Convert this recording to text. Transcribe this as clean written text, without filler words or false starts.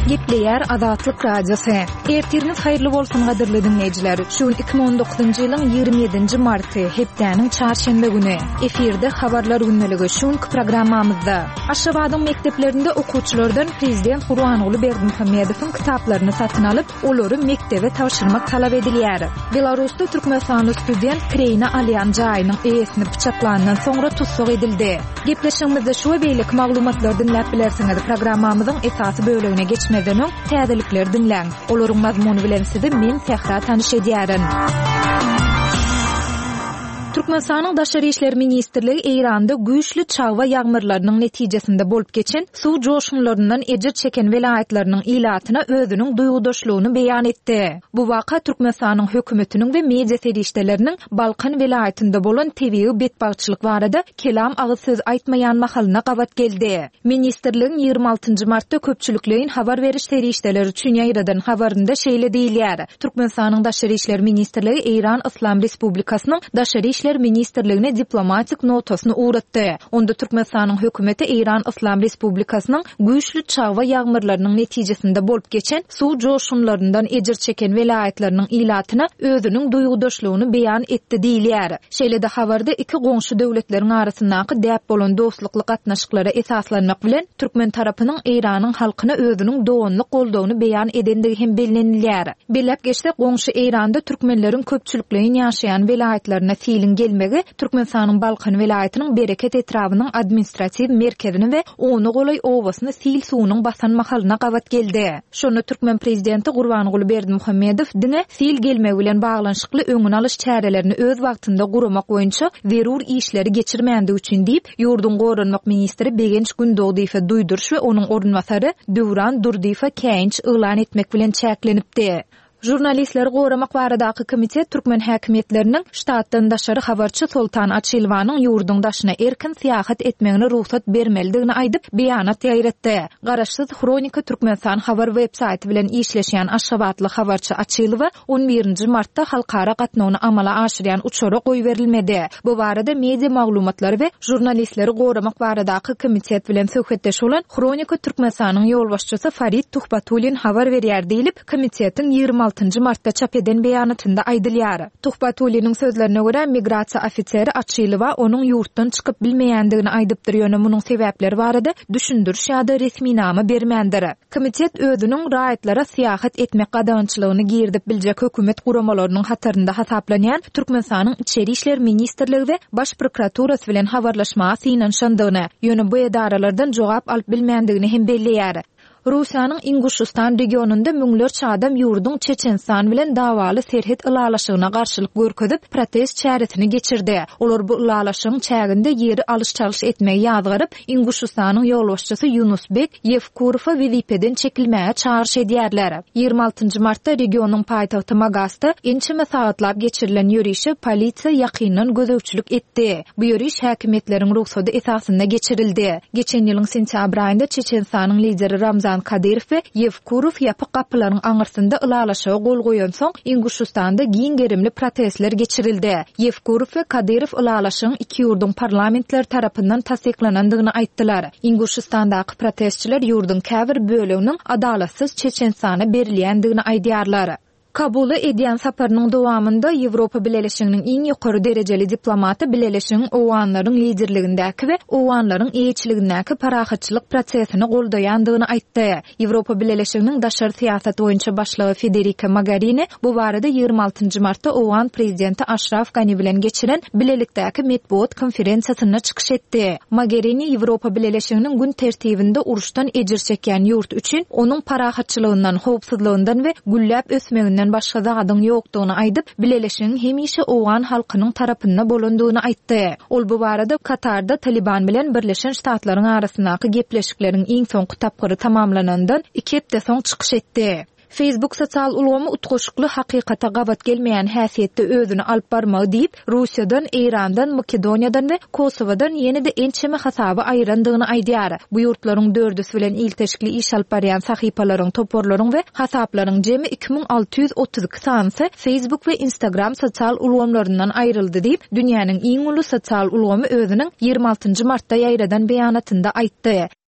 Gepleyer Azatlyk Radiosu. Ertiriniz hayırlı bolsun gaderli dinleyijiler. Şu 2019-njy ýylyň 27-nji marty, hepdeniň çarşembe güni. Efirde habarlar günneligi şuň programmamyzda. Aşgabatyň mekdeplerinde okuwçylardan prezident Gurbanuly Berdimuhammedowyň kitaplaryny satyn alyp, olary mektebe taşyrmak talap edilýär. Belarusda Türkmenistanly student Kreyna alýan jaýynyň eýesini pyçaklandan soňra tutsuk edildi. Gepleşigimizde şu beýlik maglumatlar dinläp bilersiňiz. Programmamyzyň esasy bölegine geçmeden öň täzelikler dinläň. Olaryň mazmuny bilen sizi men Sehra tanyş edýärin. Türkmenistanyň Daşary işler ministrligi Eýranda güýçli çagwa ýagmyrlarynyň netijesinde bolup geçen suw joşumlaryndan ejir çeken welaýatlarynyň ilatyna özüniň duýgudaşlygyny beýan etdi. Bu waka Türkmenistanyň hökümetiniň we media serişdeleriniň Balkan welaýatynda bolan tebii betbagçylyk barada kelam agy söz aýtmaýan mahalyna gawat geldi. Ministrligiň 26-njy martda köpçüliklerin habar beriş serişdeleri üçin ýaýradan habarynda şeýle diýilýär. Türkmenistanyň Daşary işler ministrligi Eýran Islam Respublikasynyň Daşary işler ministrligine diplomatik notasyny uğratdy. Onda Türkmenistanyň hökümeti Eýran Islam Respublikasynyň güýçli çagwa ýagmyrlarynyň netijesinde bolup geçen suw joşumlaryndan ejir çeken welaýatlarynyň ilatyna özüniň duýgudaşlygyny beýan etdi diýilýär. Şeýle-de habarda iki goňşy döwletleriň arasyndaky däp bolan dostlukly gatnaşyklara esaslanmak bilen Türkmen tarapynyň Eýranyň halkyna özüniň dowamly goldawyny beýan edendigi hem bilinilýär. Belläp geçse goňşy Eýranda türkmenleriň köpçüliklerini ýaşaýan welaýatlaryna fiilin gelmegi Türkmenistanyň Balkan welaýatynyň bereket etrawynyň administrativ merkezini we onu golay owasyny sil suwunyň basan mahalyna gawat geldi. Şonu Türkmen prezidenti Gurbanuly Berdimuhammedow dine sil gelmegi bilen baglanşykly öňüne alyş çärelerini öz wagtynda guramak boýunça zerur işleri geçirmände üçin diýip ýurdun gorunmak ministri Begenç Gündoğduýew duýdurş we onuň orunmasary Döwran Durdiýew käýinç elan etmek bilen çäklenipdi. Jurnalistleri goramak baradaky komitet Türkmen häkimetleriniň ştatdan daşary habarçy Sultan Açylwanyň ýurdun daşyna erkin syýahat etmegine ruhsat bermelidigini aýdyp beýanat ýaýratdy. Garaşsyz Kronika Türkmenistan habar websaýty bilen işleşýän Aşgabatly habarçy Açylwa 11-nji martda halkara gatnawyny amala aşyrýan uçara goý berilmedi. Bu barada media maglumatlary we jurnalistleri goramak baradaky komitet bilen söhbetdeş bolan Kronika Türkmenistanyň ýolbaşçysy Farid Tuhbatulin habar berýär diýilip komitetiň 26 martda çap eden beýanatynda aýdylýar. Tuhbatulynyň sözlerine görä migrasiýa ofiseri Açylwa onuň ýurtdan çykyp bilmeýändigini aýdypdyr ýöne munyň sebäpleri barada düşündürüş ýa-da resmi nama bermändir. Komitet özüniň raýatlara syýahat etmek gadançylygyny girdip biljek hökümet guramalarynyň hatarynda hasaplanýan Türkmenistanyň Içeri işler ministrligi we baş prokuraturasy bilen habarlaşmaga synanşandygyny ýöne bu edaralardan jogap alyp bilmeýändigini hem belliýär. Russiýanyň Inguşistan regionunda müňler çadam ýurdun Çeçenstan bilen dawaly serhet ılalaşygyna garşylyk görkezip protest çäretini geçirdi. Olar bu ılalaşygyň çäginde ýeri alış-çalış etmegi ýazgaryp Inguşistanyň ýolbaşçysy Yunusbek Yevkurowa wezipeden çekilmäge çağırş edýärler. 26-njy martda regionyň paýtagty Magasta ençeme sagatlap geçirilen ýürüýüşe polisiýa ýakyndan gözegçilik etdi. Bu ýürüýüş häkimetleriň ruhsaty esasynda geçirildi. Geçen ýylyň sentýabr aýynda Çeçenstanyň lideri Ramzan Kadyrow we Yevkurow ýapyk gapylaryň aňyrsynda ılalaşaga gol goýan soň Inguşistanda giň gerimli protestler geçirildi. Yevkurow we Kadyrow ılalaşygyň iki ýurdun parlamentleri tarapyndan tasdiklanandygyny aýtdylar. Inguşistandaky protestçiler ýurdun käbir böleginiň adalatsyz Çeçenstana berilýändigini aýdýarlar. Kabula edýän saparynyň dowamında Ýewropa Birleşiginiň iň ýokary derejeli diplomaty Birleşigiň owanlaryň liderligindäki we owanlaryň eýçiligindäki parahatçylyk prosesini goldaýandygyny aýtdy. Ýewropa Birleşiginiň daşary syýasat boýunça başlygy Federica Mogherini bu barada 26-njy martda owan prezidenti Ashraf Ghani bilen geçiren bilelikdäki medeniýet konferensiýasyna çykyş etdi. Mogherini Ýewropa Birleşiginiň gün tertibinde uruşdan ejir çeken ýurt üçin onuň parahatçylygyndan, howpsuzlygyndan we gülläp ösmeginden başga zagadyň ýokdugyny aýdyp, Birleşigiň hemişe owan halkynyň tarapynda bolandygyny aýtdy. Ol bu barada Katarda Taliban bilen Birleşen Ştatlaryň arasyndaky gepleşikleriň iň soňky tapgyry tamamlanandan 2 hepde soň çykyş etdi. Facebook sosial ulgamy utgoşukly hakykata gawat gelmeýän häsiýetde özüni alyp barmagy diýip Russiýadan, Eýrandan, Makedoniýadan we Kosowadan ýene-de ençeme hasaby aýrandygyny aýdýar. Bu ýurtlaryň dördüsi bilen ilteşikli iş alyp barýan sahypalaryň, toporlaryň we hasaplaryň jemi 2632 sanyny Facebook we Instagram sosial ulgamlaryndan aýryldy diýip dünýäniň iň uly sosial ulgamy özüniň 26-njy martda ýaýradan beýanatynda aýtdy.